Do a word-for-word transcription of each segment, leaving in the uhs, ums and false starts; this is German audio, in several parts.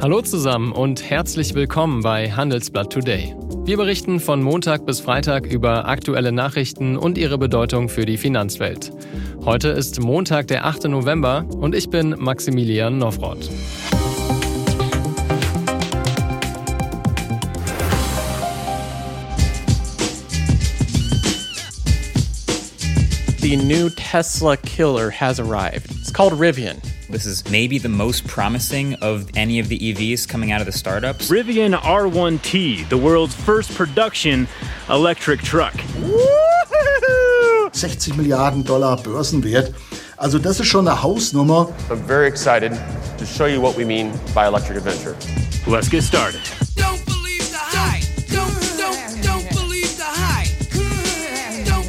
Hallo zusammen und herzlich willkommen bei Handelsblatt Today. Wir berichten von Montag bis Freitag über aktuelle Nachrichten und ihre Bedeutung für die Finanzwelt. Heute ist Montag, der achte November und ich bin Maximilian Nowroth. The new Tesla killer has arrived. It's called Rivian. This is maybe the most promising of any of the E Vs coming out of the startups. Rivian R one T, the world's first production electric truck. sechzig Milliarden Dollar Börsenwert. Also das ist schon eine Hausnummer. I'm very excited to show you what we mean by electric adventure. Let's get started. Don't believe the hype. Don't, don't, don't believe the hype. Don't,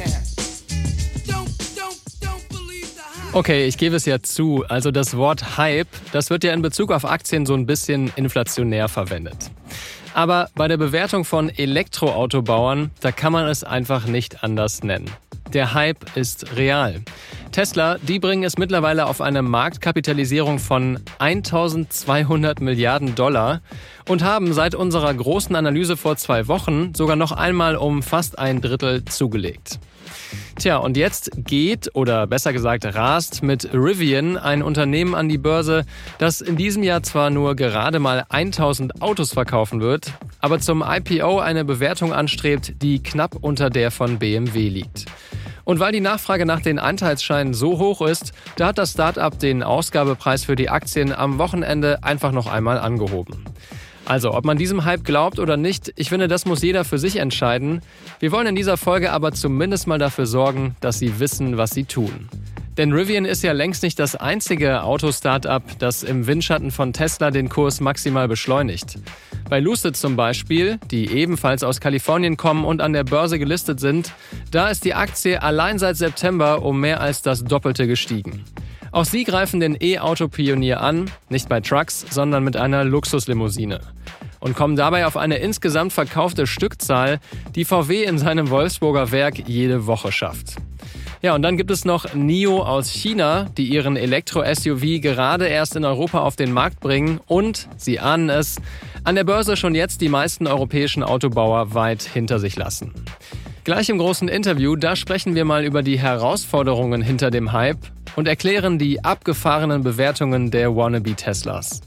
don't, don't, don't believe the hype. Okay, ich gebe es ja zu. Also das Wort Hype, das wird ja in Bezug auf Aktien so ein bisschen inflationär verwendet. Aber bei der Bewertung von Elektroautobauern, da kann man es einfach nicht anders nennen. Der Hype ist real. Tesla, die bringen es mittlerweile auf eine Marktkapitalisierung von eintausendzweihundert Milliarden Dollar und haben seit unserer großen Analyse vor zwei Wochen sogar noch einmal um fast ein Drittel zugelegt. Tja, und jetzt geht, oder besser gesagt rast, mit Rivian ein Unternehmen an die Börse, das in diesem Jahr zwar nur gerade mal tausend Autos verkaufen wird, aber zum I P O eine Bewertung anstrebt, die knapp unter der von B M W liegt. Und weil die Nachfrage nach den Anteilsscheinen so hoch ist, da hat das Start-up den Ausgabepreis für die Aktien am Wochenende einfach noch einmal angehoben. Also, ob man diesem Hype glaubt oder nicht, ich finde, das muss jeder für sich entscheiden. Wir wollen in dieser Folge aber zumindest mal dafür sorgen, dass Sie wissen, was Sie tun. Denn Rivian ist ja längst nicht das einzige Auto-Startup, das im Windschatten von Tesla den Kurs maximal beschleunigt. Bei Lucid zum Beispiel, die ebenfalls aus Kalifornien kommen und an der Börse gelistet sind, da ist die Aktie allein seit September um mehr als das Doppelte gestiegen. Auch sie greifen den E-Auto-Pionier an, nicht bei Trucks, sondern mit einer Luxuslimousine. Und kommen dabei auf eine insgesamt verkaufte Stückzahl, die V W in seinem Wolfsburger Werk jede Woche schafft. Ja, und dann gibt es noch NIO aus China, die ihren Elektro-S U V gerade erst in Europa auf den Markt bringen und, Sie ahnen es, an der Börse schon jetzt die meisten europäischen Autobauer weit hinter sich lassen. Gleich im großen Interview, da sprechen wir mal über die Herausforderungen hinter dem Hype und erklären die abgefahrenen Bewertungen der Wannabe-Teslas.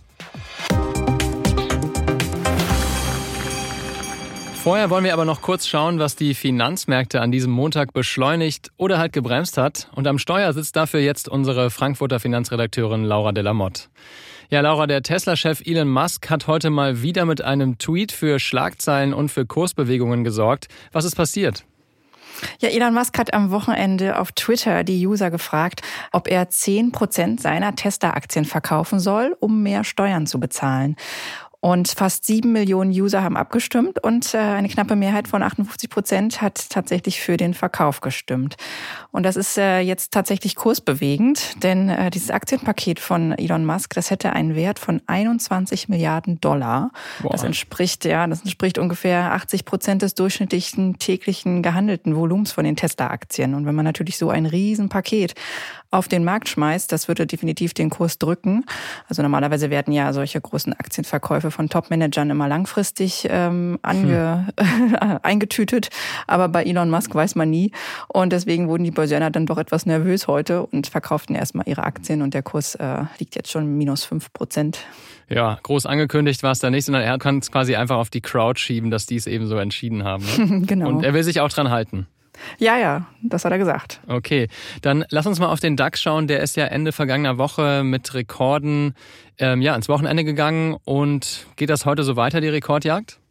Vorher wollen wir aber noch kurz schauen, was die Finanzmärkte an diesem Montag beschleunigt oder halt gebremst hat. Und am Steuer sitzt dafür jetzt unsere Frankfurter Finanzredakteurin Laura Delamotte. Ja, Laura, der Tesla-Chef Elon Musk hat heute mal wieder mit einem Tweet für Schlagzeilen und für Kursbewegungen gesorgt. Was ist passiert? Ja, Elon Musk hat am Wochenende auf Twitter die User gefragt, ob er zehn Prozent seiner Tesla-Aktien verkaufen soll, um mehr Steuern zu bezahlen. Und fast sieben Millionen User haben abgestimmt und eine knappe Mehrheit von achtundfünfzig Prozent hat tatsächlich für den Verkauf gestimmt. Und das ist jetzt tatsächlich kursbewegend, denn dieses Aktienpaket von Elon Musk, das hätte einen Wert von einundzwanzig Milliarden Dollar. Boah. Das entspricht, ja, das entspricht ungefähr achtzig Prozent des durchschnittlichen täglichen gehandelten Volumens von den Tesla-Aktien. Und wenn man natürlich so ein Riesenpaket auf den Markt schmeißt, das würde definitiv den Kurs drücken. Also normalerweise werden ja solche großen Aktienverkäufe von Top-Managern immer langfristig ähm, ange, hm. eingetütet. Aber bei Elon Musk weiß man nie. Und deswegen wurden die Börsianer dann doch etwas nervös heute und verkauften erstmal ihre Aktien. Und der Kurs äh, liegt jetzt schon minus fünf Prozent. Ja, groß angekündigt war es da nicht, sondern er kann es quasi einfach auf die Crowd schieben, dass die es eben so entschieden haben. Ne? Genau. Und er will sich auch dran halten. Ja, ja, das hat er gesagt. Okay, dann lass uns mal auf den DAX schauen. Der ist ja Ende vergangener Woche mit Rekorden ähm, ja, ins Wochenende gegangen. Und geht das heute so weiter, die Rekordjagd?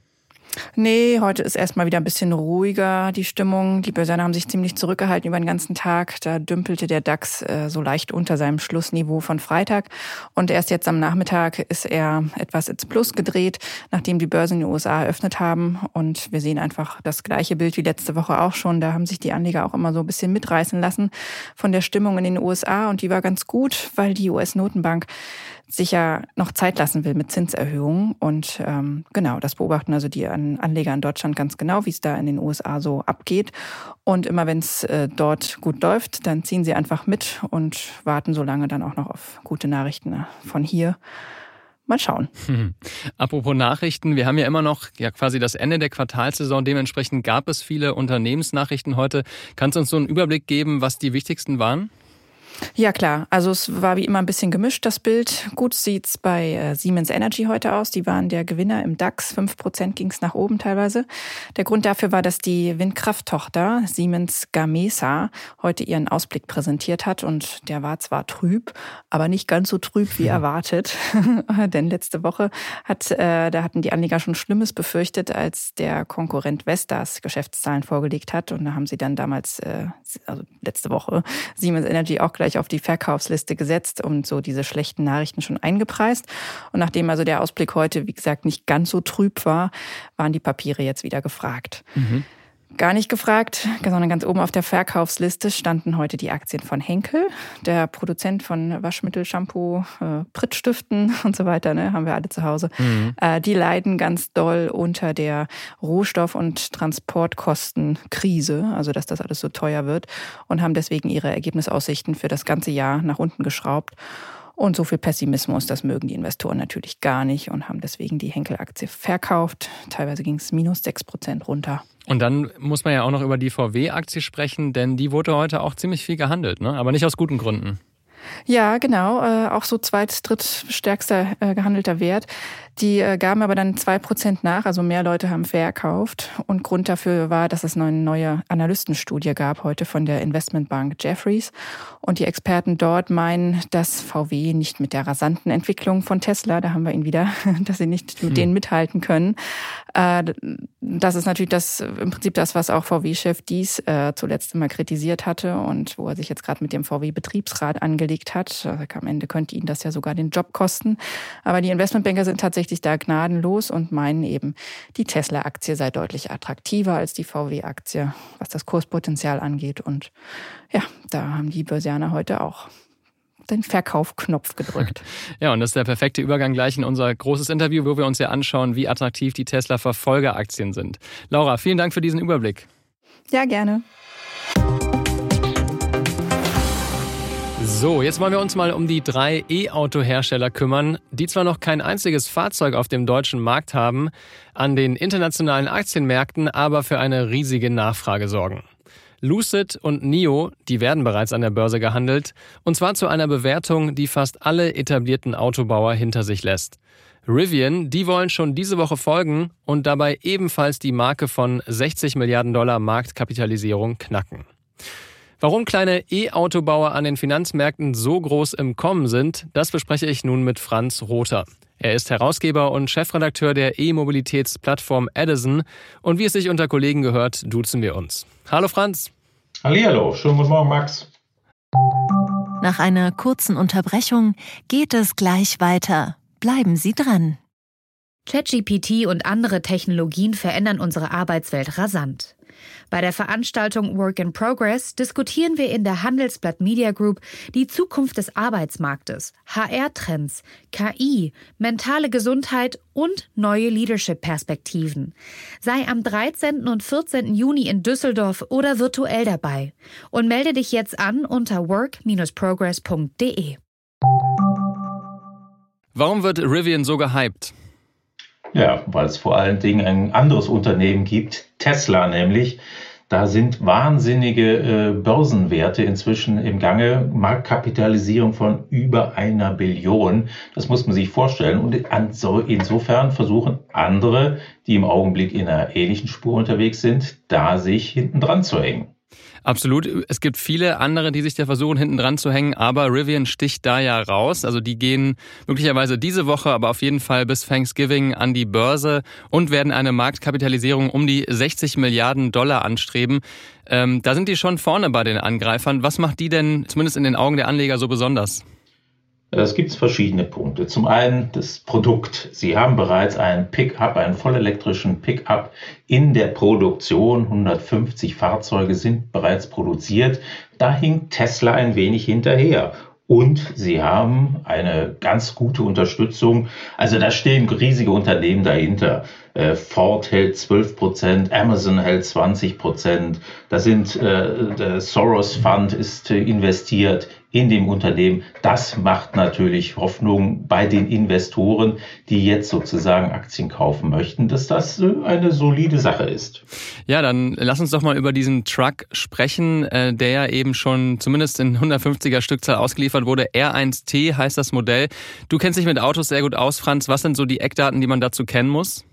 Nee, heute ist erstmal wieder ein bisschen ruhiger die Stimmung. Die Börsianer haben sich ziemlich zurückgehalten über den ganzen Tag. Da dümpelte der DAX äh, so leicht unter seinem Schlussniveau von Freitag. Und erst jetzt am Nachmittag ist er etwas ins Plus gedreht, nachdem die Börsen in den U S A eröffnet haben. Und wir sehen einfach das gleiche Bild wie letzte Woche auch schon. Da haben sich die Anleger auch immer so ein bisschen mitreißen lassen von der Stimmung in den U S A. Und die war ganz gut, weil die U S-Notenbank sich ja noch Zeit lassen will mit Zinserhöhungen. Und ähm, genau, das beobachten also die Anleger in Deutschland ganz genau, wie es da in den U S A so abgeht. Und immer wenn es äh, dort gut läuft, dann ziehen sie einfach mit und warten so lange dann auch noch auf gute Nachrichten von hier. Mal schauen. Hm. Apropos Nachrichten, wir haben ja immer noch ja quasi das Ende der Quartalssaison. Dementsprechend gab es viele Unternehmensnachrichten heute. Kannst du uns so einen Überblick geben, was die wichtigsten waren? Ja klar, also es war wie immer ein bisschen gemischt, das Bild. Gut sieht's bei äh, Siemens Energy heute aus. Die waren der Gewinner im DAX. fünf Prozent ging's nach oben teilweise. Der Grund dafür war, dass die Windkrafttochter Siemens Gamesa heute ihren Ausblick präsentiert hat. Und der war zwar trüb, aber nicht ganz so trüb wie erwartet. Denn letzte Woche hat, äh, da hatten die Anleger schon Schlimmes befürchtet, als der Konkurrent Vestas Geschäftszahlen vorgelegt hat. Und da haben sie dann damals, äh, also letzte Woche, Siemens Energy auch gleich auf die Verkaufsliste gesetzt und so diese schlechten Nachrichten schon eingepreist. Und nachdem also der Ausblick heute, wie gesagt, nicht ganz so trüb war, waren die Papiere jetzt wieder gefragt. Mhm. Gar nicht gefragt, sondern ganz oben auf der Verkaufsliste standen heute die Aktien von Henkel, der Produzent von Waschmittel, Shampoo, äh, Prittstiften und so weiter, ne, haben wir alle zu Hause. Mhm. Äh, die leiden ganz doll unter der Rohstoff- und Transportkostenkrise, also dass das alles so teuer wird, und haben deswegen ihre Ergebnisaussichten für das ganze Jahr nach unten geschraubt. Und so viel Pessimismus, das mögen die Investoren natürlich gar nicht und haben deswegen die Henkel-Aktie verkauft. Teilweise ging es minus sechs Prozent runter. Und dann muss man ja auch noch über die V W-Aktie sprechen, denn die wurde heute auch ziemlich viel gehandelt, ne? Aber nicht aus guten Gründen. Ja, genau, äh, auch so zweit-, drittstärkster äh, gehandelter Wert. Die äh, gaben aber dann zwei Prozent nach, also mehr Leute haben verkauft. Und Grund dafür war, dass es eine neue Analystenstudie gab heute von der Investmentbank Jefferies. Und die Experten dort meinen, dass V W nicht mit der rasanten Entwicklung von Tesla, da haben wir ihn wieder, dass sie nicht mit hm. denen mithalten können. Äh, das ist natürlich das im Prinzip das, was auch V W-Chef Diess äh, zuletzt immer kritisiert hatte und wo er sich jetzt gerade mit dem V W-Betriebsrat angelegt hat. Also am Ende könnte ihn das ja sogar den Job kosten. Aber die Investmentbanker sind tatsächlich da gnadenlos und meinen eben, die Tesla-Aktie sei deutlich attraktiver als die V W-Aktie, was das Kurspotenzial angeht. Und ja, da haben die Börsianer heute auch den Verkaufknopf gedrückt. Ja, und das ist der perfekte Übergang gleich in unser großes Interview, wo wir uns ja anschauen, wie attraktiv die Tesla-Verfolgeraktien sind. Laura, vielen Dank für diesen Überblick. Ja, gerne. So, jetzt wollen wir uns mal um die drei E-Auto-Hersteller kümmern, die zwar noch kein einziges Fahrzeug auf dem deutschen Markt haben, an den internationalen Aktienmärkten aber für eine riesige Nachfrage sorgen. Lucid und N I O, die werden bereits an der Börse gehandelt, und zwar zu einer Bewertung, die fast alle etablierten Autobauer hinter sich lässt. Rivian, die wollen schon diese Woche folgen und dabei ebenfalls die Marke von sechzig Milliarden Dollar Marktkapitalisierung knacken. Warum kleine E-Autobauer an den Finanzmärkten so groß im Kommen sind, das bespreche ich nun mit Franz Rother. Er ist Herausgeber und Chefredakteur der E-Mobilitätsplattform Edison und wie es sich unter Kollegen gehört, duzen wir uns. Hallo Franz. Hallihallo, schönen guten Morgen Max. Nach einer kurzen Unterbrechung geht es gleich weiter. Bleiben Sie dran. ChatGPT und andere Technologien verändern unsere Arbeitswelt rasant. Bei der Veranstaltung Work in Progress diskutieren wir in der Handelsblatt Media Group die Zukunft des Arbeitsmarktes, H R-Trends, K I, mentale Gesundheit und neue Leadership-Perspektiven. Sei am dreizehnten und vierzehnten Juni in Düsseldorf oder virtuell dabei und melde dich jetzt an unter work dash progress punkt de. Warum wird Rivian so gehypt? Ja, weil es vor allen Dingen ein anderes Unternehmen gibt, Tesla nämlich. Da sind wahnsinnige äh, Börsenwerte inzwischen im Gange, Marktkapitalisierung von über einer Billion. Das muss man sich vorstellen. Und an so, insofern versuchen andere, die im Augenblick in einer ähnlichen Spur unterwegs sind, da sich hinten dran zu hängen. Absolut. Es gibt viele andere, die sich da versuchen, hinten dran zu hängen, aber Rivian sticht da ja raus. Also die gehen möglicherweise diese Woche, aber auf jeden Fall bis Thanksgiving an die Börse und werden eine Marktkapitalisierung um die sechzig Milliarden Dollar anstreben. Ähm, da sind die schon vorne bei den Angreifern. Was macht die denn zumindest in den Augen der Anleger so besonders? Es gibt verschiedene Punkte. Zum einen das Produkt. Sie haben bereits einen Pickup, einen vollelektrischen Pickup in der Produktion. hundertfünfzig Fahrzeuge sind bereits produziert. Da hinkt Tesla ein wenig hinterher. Und sie haben eine ganz gute Unterstützung. Also da stehen riesige Unternehmen dahinter. Ford hält zwölf Prozent, Amazon hält zwanzig Prozent. Da sind, äh, der Soros Fund ist investiert. in dem Unternehmen. Das macht natürlich Hoffnung bei den Investoren, die jetzt sozusagen Aktien kaufen möchten, dass das eine solide Sache ist. Ja, dann lass uns doch mal über diesen Truck sprechen, der ja eben schon zumindest in hundertfünfziger Stückzahl ausgeliefert wurde. R eins T heißt das Modell. Du kennst dich mit Autos sehr gut aus, Franz. Was sind so die Eckdaten, die man dazu kennen muss?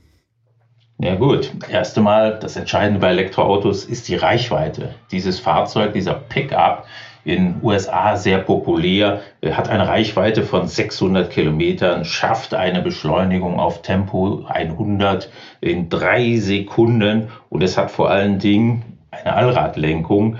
Ja gut, erst einmal, das Entscheidende bei Elektroautos ist die Reichweite. Dieses Fahrzeug, dieser Pickup, in U S A sehr populär, hat eine Reichweite von sechshundert Kilometern, schafft eine Beschleunigung auf Tempo hundert in drei Sekunden und es hat vor allen Dingen eine Allradlenkung.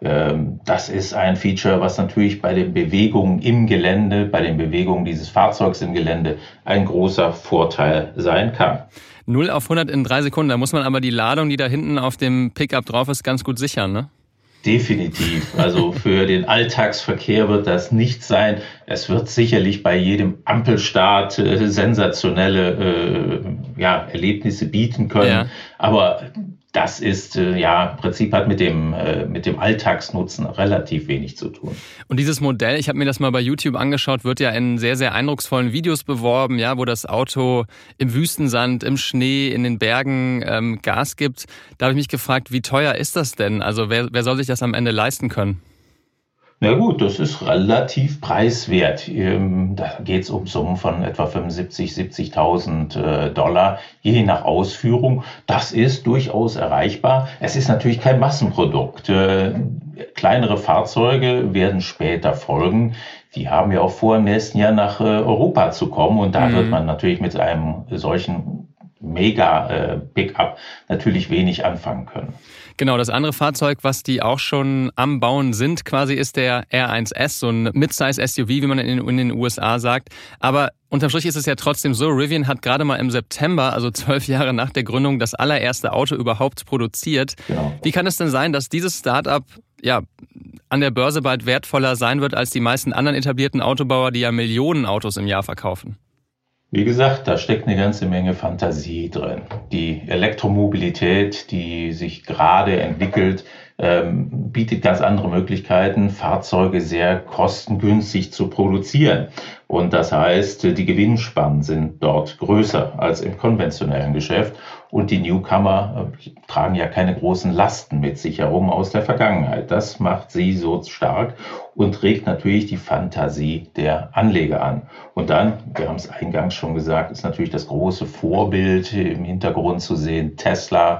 Das ist ein Feature, was natürlich bei den Bewegungen im Gelände, bei den Bewegungen dieses Fahrzeugs im Gelände ein großer Vorteil sein kann. null auf hundert in drei Sekunden, da muss man aber die Ladung, die da hinten auf dem Pickup drauf ist, ganz gut sichern, ne? Definitiv. Also für den Alltagsverkehr wird das nicht sein. Es wird sicherlich bei jedem Ampelstart äh, sensationelle äh, ja, Erlebnisse bieten können. Ja. Aber das ist, äh, ja, im Prinzip hat mit dem, äh, mit dem Alltagsnutzen relativ wenig zu tun. Und dieses Modell, ich habe mir das mal bei YouTube angeschaut, wird ja in sehr, sehr eindrucksvollen Videos beworben, ja, wo das Auto im Wüstensand, im Schnee, in den Bergen ähm, Gas gibt. Da habe ich mich gefragt, wie teuer ist das denn? Also wer, wer soll sich das am Ende leisten können? Na gut, das ist relativ preiswert. Da geht es um Summen von etwa fünfundsiebzig, siebzigtausend Dollar, je nach Ausführung. Das ist durchaus erreichbar. Es ist natürlich kein Massenprodukt. Kleinere Fahrzeuge werden später folgen. Die haben ja auch vor, im nächsten Jahr nach Europa zu kommen. Und da mhm. wird man natürlich mit einem solchen Mega-Pickup natürlich wenig anfangen können. Genau, das andere Fahrzeug, was die auch schon am Bauen sind, quasi ist der R eins S, so ein Midsize-S U V, wie man in, in den U S A sagt. Aber unterm Strich ist es ja trotzdem so, Rivian hat gerade mal im September, also zwölf Jahre nach der Gründung, das allererste Auto überhaupt produziert. Genau. Wie kann es denn sein, dass dieses Start-up ja an der Börse bald wertvoller sein wird als die meisten anderen etablierten Autobauer, die ja Millionen Autos im Jahr verkaufen? Wie gesagt, da steckt eine ganze Menge Fantasie drin. Die Elektromobilität, die sich gerade entwickelt, ähm, bietet ganz andere Möglichkeiten, Fahrzeuge sehr kostengünstig zu produzieren. Und das heißt, die Gewinnspannen sind dort größer als im konventionellen Geschäft. Und die Newcomer äh, tragen ja keine großen Lasten mit sich herum aus der Vergangenheit. Das macht sie so stark und regt natürlich die Fantasie der Anleger an. Und dann, wir haben es eingangs schon gesagt, ist natürlich das große Vorbild im Hintergrund zu sehen, Tesla.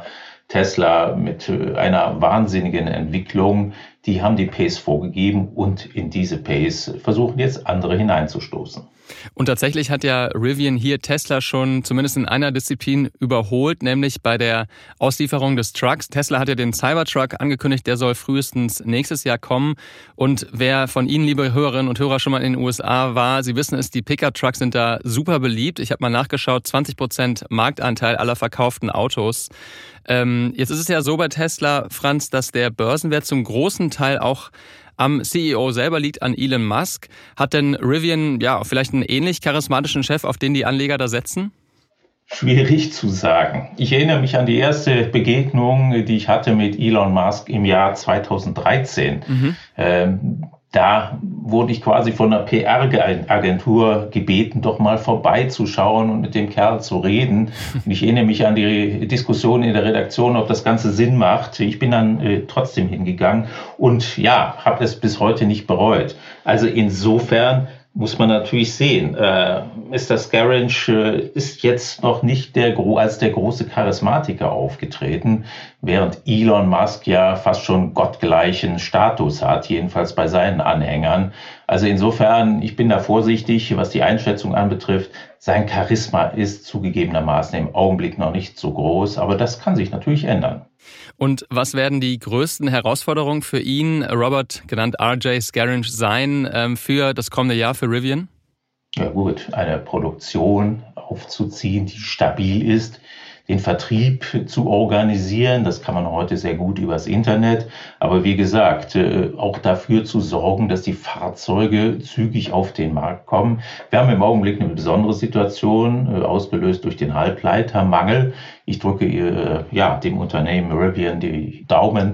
Tesla mit einer wahnsinnigen Entwicklung, die haben die Pace vorgegeben und in diese Pace versuchen jetzt andere hineinzustoßen. Und tatsächlich hat ja Rivian hier Tesla schon zumindest in einer Disziplin überholt, nämlich bei der Auslieferung des Trucks. Tesla hat ja den Cybertruck angekündigt, der soll frühestens nächstes Jahr kommen. Und wer von Ihnen, liebe Hörerinnen und Hörer, schon mal in den U S A war, Sie wissen es, die Pickup-Trucks sind da super beliebt. Ich habe mal nachgeschaut, zwanzig Prozent Marktanteil aller verkauften Autos. Ähm, jetzt ist es ja so bei Tesla, Franz, dass der Börsenwert zum großen Teil auch am C E O selber liegt, an Elon Musk. Hat denn Rivian ja vielleicht einen ähnlich charismatischen Chef, auf den die Anleger da setzen? Schwierig zu sagen. Ich erinnere mich an die erste Begegnung, die ich hatte mit Elon Musk im Jahr zweitausenddreizehn. Mhm. Ähm, Da wurde ich quasi von einer P R-Agentur gebeten, doch mal vorbeizuschauen und mit dem Kerl zu reden. Und ich erinnere mich an die Diskussion in der Redaktion, ob das Ganze Sinn macht. Ich bin dann äh, trotzdem hingegangen und ja, habe es bis heute nicht bereut. Also insofern muss man natürlich sehen, äh, Mister Scaringe äh, ist jetzt noch nicht der als der große Charismatiker aufgetreten, während Elon Musk ja fast schon gottgleichen Status hat, jedenfalls bei seinen Anhängern. Also insofern, ich bin da vorsichtig, was die Einschätzung anbetrifft. Sein Charisma ist zugegebenermaßen im Augenblick noch nicht so groß, aber das kann sich natürlich ändern. Und was werden die größten Herausforderungen für ihn, Robert, genannt R J Scaringe, sein ähm, für das kommende Jahr für Rivian? Ja gut, eine Produktion aufzuziehen, die stabil ist, den Vertrieb zu organisieren, das kann man heute sehr gut übers Internet, aber wie gesagt, auch dafür zu sorgen, dass die Fahrzeuge zügig auf den Markt kommen. Wir haben im Augenblick eine besondere Situation, ausgelöst durch den Halbleitermangel. Ich drücke ja dem Unternehmen Rivian die Daumen,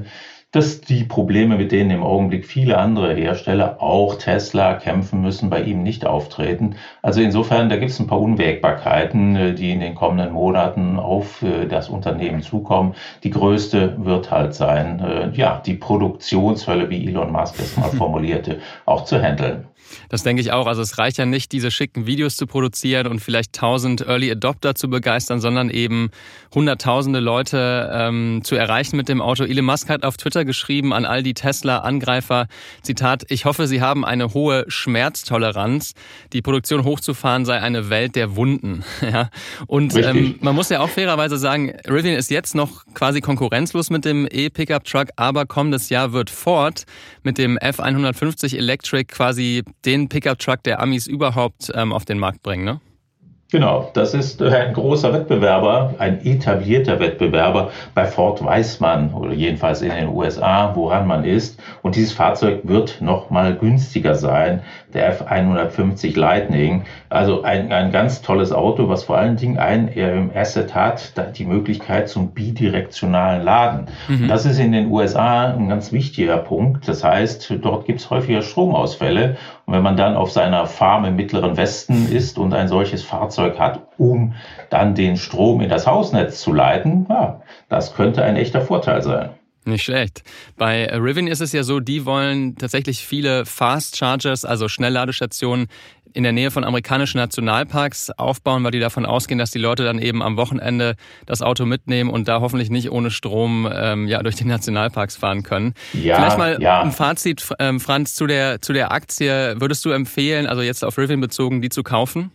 dass die Probleme, mit denen im Augenblick viele andere Hersteller, auch Tesla, kämpfen müssen, bei ihm nicht auftreten. Also insofern, da gibt es ein paar Unwägbarkeiten, die in den kommenden Monaten auf das Unternehmen zukommen. Die größte wird halt sein, ja, die Produktionshölle, wie Elon Musk es mal formulierte, auch zu handeln. Das denke ich auch. Also es reicht ja nicht, diese schicken Videos zu produzieren und vielleicht tausend Early Adopter zu begeistern, sondern eben hunderttausende Leute ähm, zu erreichen mit dem Auto. Elon Musk hat auf Twitter geschrieben an all die Tesla-Angreifer, Zitat, ich hoffe, Sie haben eine hohe Schmerztoleranz. Die Produktion hochzufahren sei eine Welt der Wunden. Ja. Und ähm, man muss ja auch fairerweise sagen, Rivian ist jetzt noch quasi konkurrenzlos mit dem E-Pickup-Truck, aber kommendes Jahr wird Ford mit dem F hundertfünfzig Electric quasi den Pickup-Truck der Amis überhaupt ähm, auf den Markt bringen, ne? Genau, das ist ein großer Wettbewerber, ein etablierter Wettbewerber. Bei Ford weiß man, oder jedenfalls in den U S A, woran man ist. Und dieses Fahrzeug wird noch mal günstiger sein, der F hundertfünfzig Lightning. Also ein, ein ganz tolles Auto, was vor allen Dingen ein ähm, Asset hat, die Möglichkeit zum bidirektionalen Laden. Mhm. Das ist in den U S A ein ganz wichtiger Punkt. Das heißt, dort gibt es häufiger Stromausfälle. Und wenn man dann auf seiner Farm im Mittleren Westen ist und ein solches Fahrzeug hat, um dann den Strom in das Hausnetz zu leiten, ja, das könnte ein echter Vorteil sein. Nicht schlecht. Bei Rivian ist es ja so, die wollen tatsächlich viele Fast Chargers, also Schnellladestationen, in der Nähe von amerikanischen Nationalparks aufbauen, weil die davon ausgehen, dass die Leute dann eben am Wochenende das Auto mitnehmen und da hoffentlich nicht ohne Strom ähm, ja durch die Nationalparks fahren können. Ja, Vielleicht mal ja. ein Fazit, ähm, Franz, zu der, zu der Aktie. Würdest du empfehlen, also jetzt auf Rivian bezogen, die zu kaufen?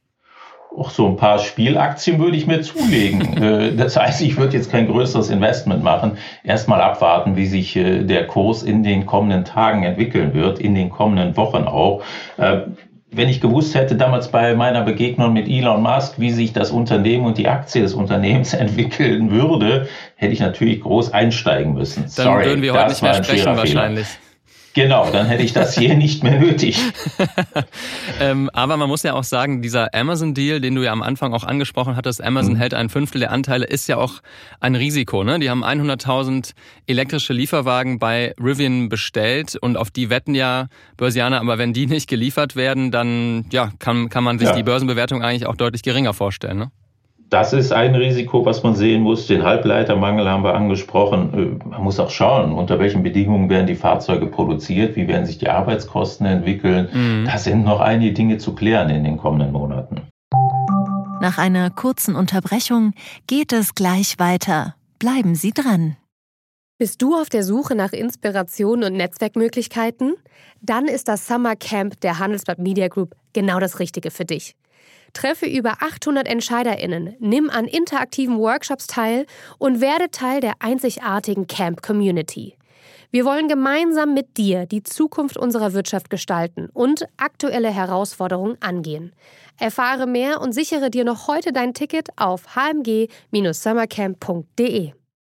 Auch so ein paar Spielaktien würde ich mir zulegen. Das heißt, ich würde jetzt kein größeres Investment machen. Erstmal abwarten, wie sich der Kurs in den kommenden Tagen entwickeln wird, in den kommenden Wochen auch. Wenn ich gewusst hätte, damals bei meiner Begegnung mit Elon Musk, wie sich das Unternehmen und die Aktie des Unternehmens entwickeln würde, hätte ich natürlich groß einsteigen müssen. Dann Sorry, würden wir heute nicht mehr sprechen wahrscheinlich. Genau, dann hätte ich das hier nicht mehr nötig. ähm, aber man muss ja auch sagen, dieser Amazon-Deal, den du ja am Anfang auch angesprochen hattest, Amazon mhm. hält ein Fünftel der Anteile, ist ja auch ein Risiko, ne? Die haben hunderttausend elektrische Lieferwagen bei Rivian bestellt und auf die wetten ja Börsianer, aber wenn die nicht geliefert werden, dann ja, kann, kann man sich ja. die Börsenbewertung eigentlich auch deutlich geringer vorstellen, ne? Das ist ein Risiko, was man sehen muss. Den Halbleitermangel haben wir angesprochen. Man muss auch schauen, unter welchen Bedingungen werden die Fahrzeuge produziert, wie werden sich die Arbeitskosten entwickeln. Mhm. Da sind noch einige Dinge zu klären in den kommenden Monaten. Nach einer kurzen Unterbrechung geht es gleich weiter. Bleiben Sie dran. Bist du auf der Suche nach Inspiration und Netzwerkmöglichkeiten? Dann ist das Summer Camp der Handelsblatt Media Group genau das Richtige für dich. Treffe über achthundert EntscheiderInnen, nimm an interaktiven Workshops teil und werde Teil der einzigartigen Camp-Community. Wir wollen gemeinsam mit dir die Zukunft unserer Wirtschaft gestalten und aktuelle Herausforderungen angehen. Erfahre mehr und sichere dir noch heute dein Ticket auf h m g Bindestrich summercamp punkt d e.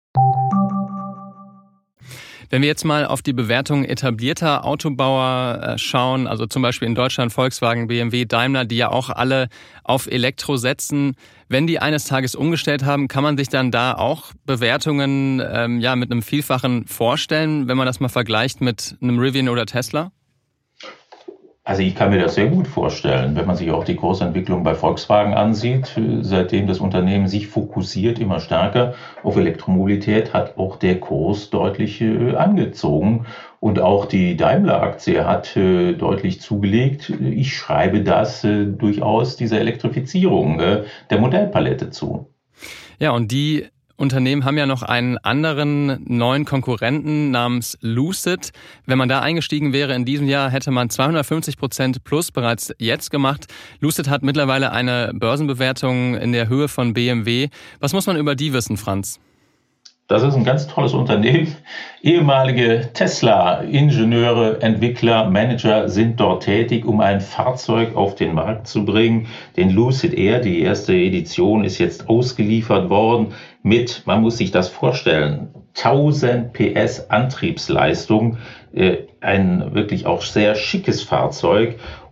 Wenn wir jetzt mal auf die Bewertung etablierter Autobauer schauen, also zum Beispiel in Deutschland Volkswagen, B M W, Daimler, die ja auch alle auf Elektro setzen, wenn die eines Tages umgestellt haben, kann man sich dann da auch Bewertungen ähm, ja mit einem Vielfachen vorstellen, wenn man das mal vergleicht mit einem Rivian oder Tesla? Also ich kann mir das sehr gut vorstellen, wenn man sich auch die Kursentwicklung bei Volkswagen ansieht. Seitdem das Unternehmen sich fokussiert immer stärker auf Elektromobilität, hat auch der Kurs deutlich äh, angezogen. Und auch die Daimler-Aktie hat äh, deutlich zugelegt. Ich schreibe das äh, durchaus dieser Elektrifizierung äh, der Modellpalette zu. Ja, und die Unternehmen haben ja noch einen anderen neuen Konkurrenten namens Lucid. Wenn man da eingestiegen wäre in diesem Jahr, hätte man zweihundertfünfzig Prozent plus bereits jetzt gemacht. Lucid hat mittlerweile eine Börsenbewertung in der Höhe von B M W. Was muss man über die wissen, Franz? Das ist ein ganz tolles Unternehmen. Ehemalige Tesla-Ingenieure, Entwickler, Manager sind dort tätig, um ein Fahrzeug auf den Markt zu bringen. Den Lucid Air, die erste Edition, ist jetzt ausgeliefert worden mit, man muss sich das vorstellen, tausend P S Antriebsleistung. Ein wirklich auch sehr schickes Fahrzeug.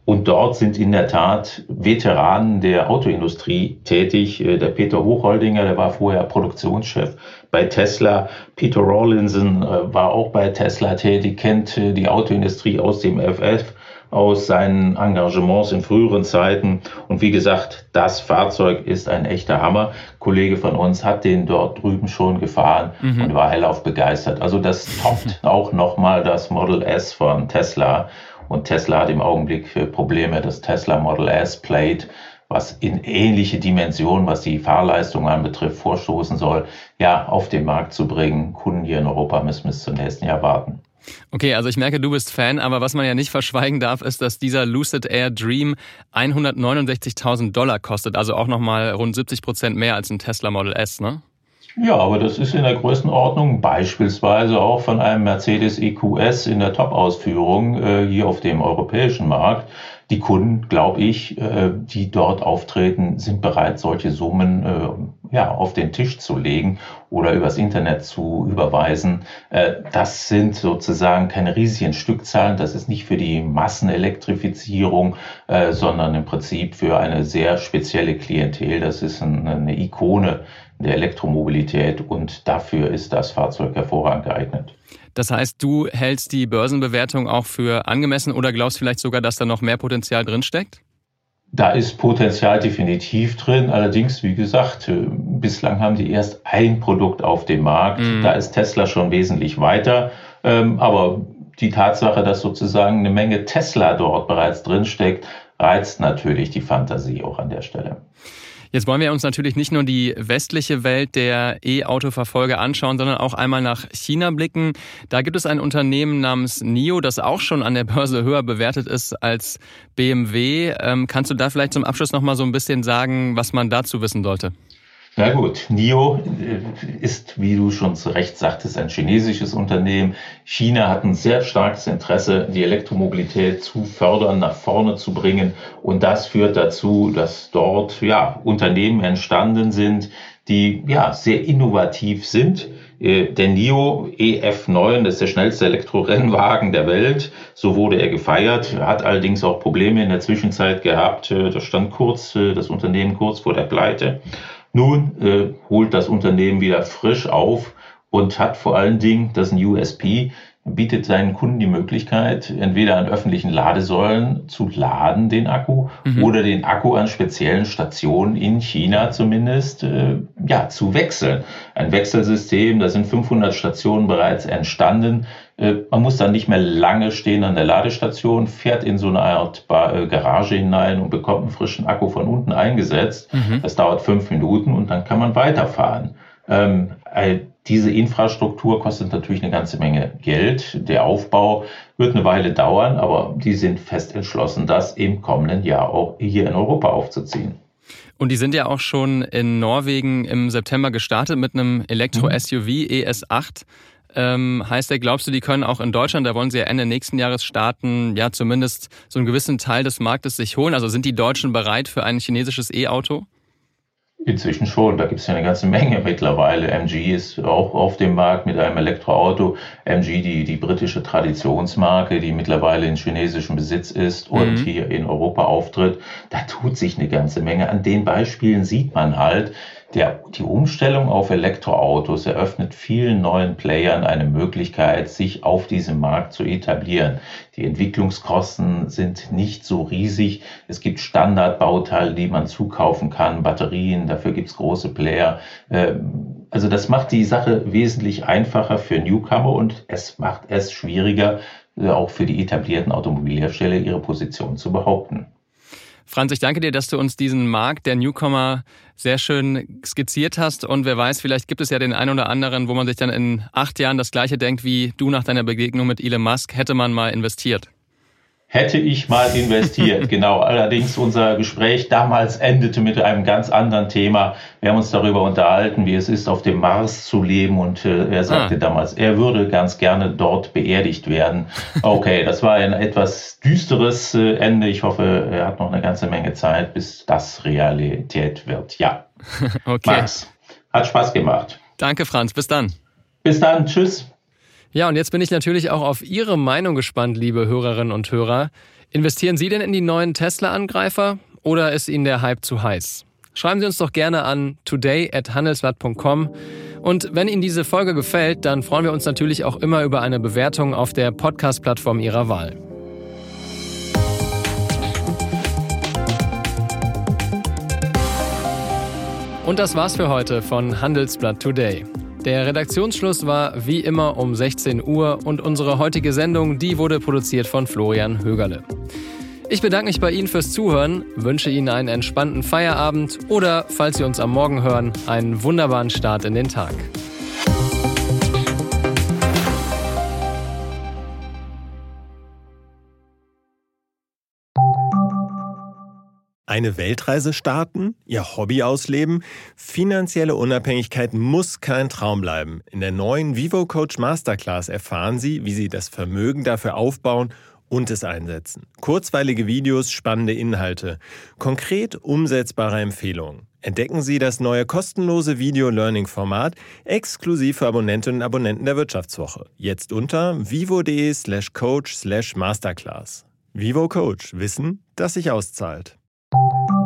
Und dort sind in der Tat Veteranen der Autoindustrie tätig. Der Peter Hochholdinger, der war vorher Produktionschef bei Tesla. Peter Rawlinson war auch bei Tesla tätig, kennt die Autoindustrie aus dem F F, aus seinen Engagements in früheren Zeiten. Und wie gesagt, das Fahrzeug ist ein echter Hammer. Ein Kollege von uns hat den dort drüben schon gefahren mhm. und war hellauf begeistert. Also das toppt auch nochmal das Model S von Tesla. Und Tesla hat im Augenblick Probleme, das Tesla Model S Plaid, was in ähnliche Dimensionen, was die Fahrleistung anbetrifft, vorstoßen soll, ja, auf den Markt zu bringen. Kunden hier in Europa müssen bis zum nächsten Jahr warten. Okay, also ich merke, du bist Fan, aber was man ja nicht verschweigen darf, ist, dass dieser Lucid Air Dream hundertneunundsechzigtausend Dollar kostet, also auch nochmal rund siebzig Prozent mehr als ein Tesla Model S, ne? Ja, aber das ist in der Größenordnung beispielsweise auch von einem Mercedes E Q S in der Top-Ausführung äh, hier auf dem europäischen Markt. Die Kunden, glaube ich, äh, die dort auftreten, sind bereit, solche Summen äh, ja, auf den Tisch zu legen oder übers Internet zu überweisen. Äh, das sind sozusagen keine riesigen Stückzahlen. Das ist nicht für die Massenelektrifizierung, äh, sondern im Prinzip für eine sehr spezielle Klientel. Das ist ein, eine Ikone der Elektromobilität und dafür ist das Fahrzeug hervorragend geeignet. Das heißt, du hältst die Börsenbewertung auch für angemessen oder glaubst vielleicht sogar, dass da noch mehr Potenzial drinsteckt? Da ist Potenzial definitiv drin. Allerdings, wie gesagt, bislang haben die erst ein Produkt auf dem Markt. Mhm. Da ist Tesla schon wesentlich weiter. Aber die Tatsache, dass sozusagen eine Menge Tesla dort bereits drinsteckt, reizt natürlich die Fantasie auch an der Stelle. Jetzt wollen wir uns natürlich nicht nur die westliche Welt der E-Auto-Verfolger anschauen, sondern auch einmal nach China blicken. Da gibt es ein Unternehmen namens N I O, das auch schon an der Börse höher bewertet ist als B M W. Ähm, kannst du da vielleicht zum Abschluss noch mal so ein bisschen sagen, was man dazu wissen sollte? Na gut, N I O ist, wie du schon zu Recht sagtest, ein chinesisches Unternehmen. China hat ein sehr starkes Interesse, die Elektromobilität zu fördern, nach vorne zu bringen. Und das führt dazu, dass dort ja Unternehmen entstanden sind, die ja sehr innovativ sind. Der N I O E F neun, das ist der schnellste Elektrorennwagen der Welt. So wurde er gefeiert, hat allerdings auch Probleme in der Zwischenzeit gehabt. Das stand kurz, das Unternehmen kurz vor der Pleite. Nun äh, holt das Unternehmen wieder frisch auf und hat vor allen Dingen das ein U S P, bietet seinen Kunden die Möglichkeit, entweder an öffentlichen Ladesäulen zu laden, den Akku, mhm. oder den Akku an speziellen Stationen in China zumindest äh, ja zu wechseln. Ein Wechselsystem, da sind fünfhundert Stationen bereits entstanden. Äh, man muss dann nicht mehr lange stehen an der Ladestation, fährt in so eine Art Bar, äh, Garage hinein und bekommt einen frischen Akku von unten eingesetzt. Mhm. Das dauert fünf Minuten und dann kann man weiterfahren. Ähm, äh, Diese Infrastruktur kostet natürlich eine ganze Menge Geld. Der Aufbau wird eine Weile dauern, aber die sind fest entschlossen, das im kommenden Jahr auch hier in Europa aufzuziehen. Und die sind ja auch schon in Norwegen im September gestartet mit einem Elektro-S U V E S acht. Ähm, heißt der, glaubst du, die können auch in Deutschland, da wollen sie ja Ende nächsten Jahres starten, ja zumindest so einen gewissen Teil des Marktes sich holen? Also sind die Deutschen bereit für ein chinesisches E-Auto? Inzwischen schon, da gibt es ja eine ganze Menge mittlerweile. M G ist auch auf dem Markt mit einem Elektroauto. M G, die, die britische Traditionsmarke, die mittlerweile in chinesischem Besitz ist und mhm. hier in Europa auftritt. Da tut sich eine ganze Menge. An den Beispielen sieht man halt, der, die Umstellung auf Elektroautos eröffnet vielen neuen Playern eine Möglichkeit, sich auf diesem Markt zu etablieren. Die Entwicklungskosten sind nicht so riesig. Es gibt Standardbauteile, die man zukaufen kann, Batterien, dafür gibt es große Player. Also das macht die Sache wesentlich einfacher für Newcomer und es macht es schwieriger, auch für die etablierten Automobilhersteller ihre Position zu behaupten. Franz, ich danke dir, dass du uns diesen Markt der Newcomer sehr schön skizziert hast. Und wer weiß, vielleicht gibt es ja den einen oder anderen, wo man sich dann in acht Jahren das Gleiche denkt wie du nach deiner Begegnung mit Elon Musk. Hätte man mal investiert. Hätte ich mal investiert, genau. Allerdings unser Gespräch damals endete mit einem ganz anderen Thema. Wir haben uns darüber unterhalten, wie es ist, auf dem Mars zu leben. Und äh, er sagte ah. damals, er würde ganz gerne dort beerdigt werden. Okay, das war ein etwas düsteres äh, Ende. Ich hoffe, er hat noch eine ganze Menge Zeit, bis das Realität wird. Ja, okay. Max, hat Spaß gemacht. Danke, Franz. Bis dann. Bis dann. Tschüss. Ja, und jetzt bin ich natürlich auch auf Ihre Meinung gespannt, liebe Hörerinnen und Hörer. Investieren Sie denn in die neuen Tesla-Angreifer oder ist Ihnen der Hype zu heiß? Schreiben Sie uns doch gerne an today at handelsblatt punkt com. Und wenn Ihnen diese Folge gefällt, dann freuen wir uns natürlich auch immer über eine Bewertung auf der Podcast-Plattform Ihrer Wahl. Und das war's für heute von Handelsblatt Today. Der Redaktionsschluss war wie immer um sechzehn Uhr und unsere heutige Sendung, die wurde produziert von Florian Högerle. Ich bedanke mich bei Ihnen fürs Zuhören, wünsche Ihnen einen entspannten Feierabend oder, falls Sie uns am Morgen hören, einen wunderbaren Start in den Tag. Eine Weltreise starten? Ihr Hobby ausleben? Finanzielle Unabhängigkeit muss kein Traum bleiben. In der neuen Vivo Coach Masterclass erfahren Sie, wie Sie das Vermögen dafür aufbauen und es einsetzen. Kurzweilige Videos, spannende Inhalte, konkret umsetzbare Empfehlungen. Entdecken Sie das neue kostenlose Video-Learning-Format exklusiv für Abonnentinnen und Abonnenten der Wirtschaftswoche. Jetzt unter vivo.de slash coach slash masterclass. Vivo Coach. Wissen, das sich auszahlt.